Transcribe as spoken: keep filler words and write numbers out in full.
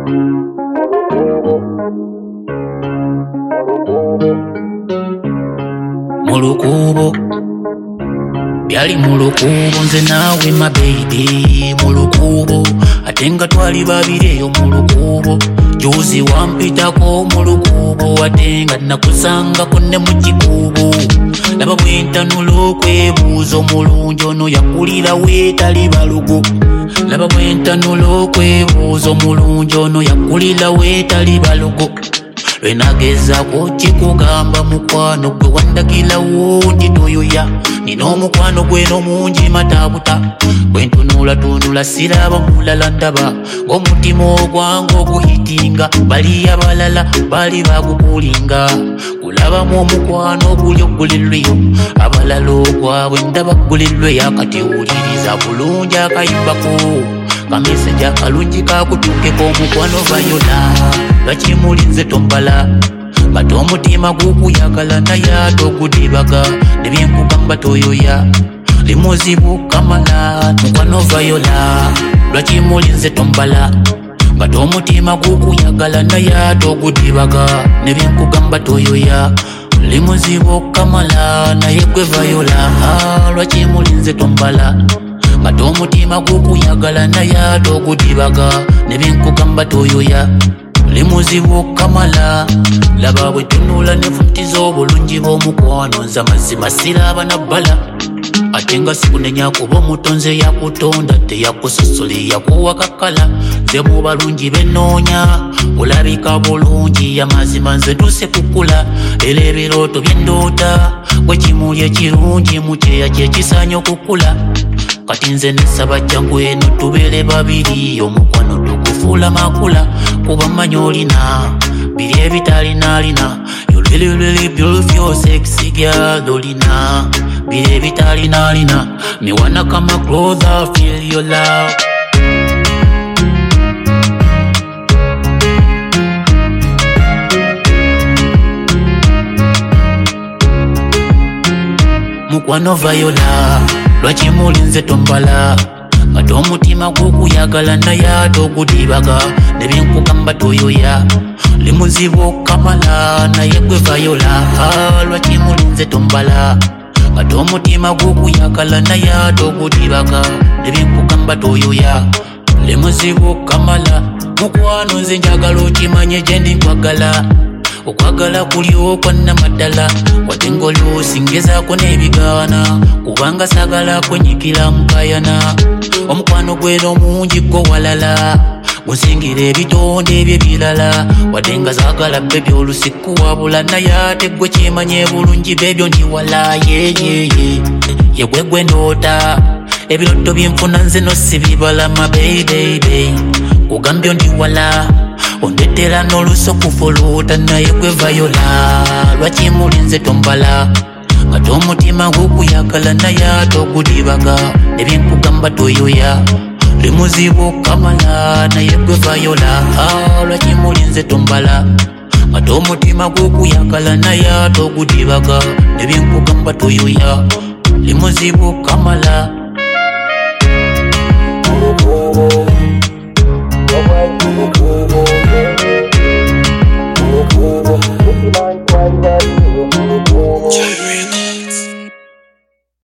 Mulukubo byali mulukubo nze nawe my baby mulukubo atenga twali babiri eyo mulukubo juzi wampitako mulukubo atenga nakusanga konne mu kikubo laba bwentanulo kwebuuzo mulungi ono yakulira weetali balugo laba bwentanulo kwebuuzo mulungi ono yakulira weetali balugo lwenagezako kikugamba mukwano gwe wandagila wundi toyoya nina omukwano gweno mungi matabuta bwentunula tunula siraba mulala ndaba ng'omutima ogwange oguhitinga bali abalala bali bagukulinga kulabamu omukwano oguli ogulilweyo abalala ogwabwe ndaba gulilweyo akati wuliriza bulungi akayimbako kameseja kalungi kakutukeko omukwano vayola lwaki mulinze tombala kati omutima gukuyagala naye ate ogudibaga nebyenkugamba toyoya limuzibu kamala mukwano vayola lwaki mulinze tombala kati omutima gukuyagala naye ate ogudibaga nebyenkugamba toyoya limuzibu kamala naye gwe vayola lwaki mulinze tombala kati omutima gukuyagala naye ate ogudibaga nebyenkugamba toyoya limuzibu kamala laba bwe tunula nefumutiza obulungi bw'omukwano nza mazima siraba nabbala ate nga sikunenya kuba omutonze yakutonda teyakusosoli yakuwakakala nze mu balungi benoonya olabika bulungi yamazima nze tuse kukula era ebirooto byendoota gwe kimuli ekirungi mu kyeya kyekisaanya okukula kati nze nesaba jangu eno tubeere babiri omukwano tugufuula makula kuba mmanyi olina biri ebitalinalina you really really beautiful sexy girl olina biri ebitalinalina me wanna come closer feel your love mukwano vayola lwaki mulinze tombala kati omutima gukuyagala naye ate ogudibaga nebyenkugamba toyoya limuzibu kamala naye gwe vayola lwaki mulinze tombala kati omutima gukuyagala naye ate ogudibaga nebyenkugamba toyoya limuzibu kamala mukwano nze njagala okimanye gye ndi nkwagala okwagala kuli okwannamaddala wate ng'oluusi ngezaako n'ebigaana kubanga saagala kwenyikira mukayana omukwano gweno mungi gwo walala gusingira ebitonde eby'ebirala wadde nga zaagala bebyo olusiku wabula naye ate gwe kyemanye bulungi bebyo ndi wala yeyeye yegwe gwe ndoota ebirotto byenfuna nze no sibibala ma baby kugambyo ndi wala ondetera n'oluso kufuluuta naye gwe vayola lwaki mulinze tombala kati omutima gukuyagala naye ate ogudibaga nebyenkugamba toyoya limuzibu kamala naye gwe vayola lwaki mulinze tombala kati omutima gukuyagala naye ate ogudibaga nebyenkugamba toyoya limuzibu kamala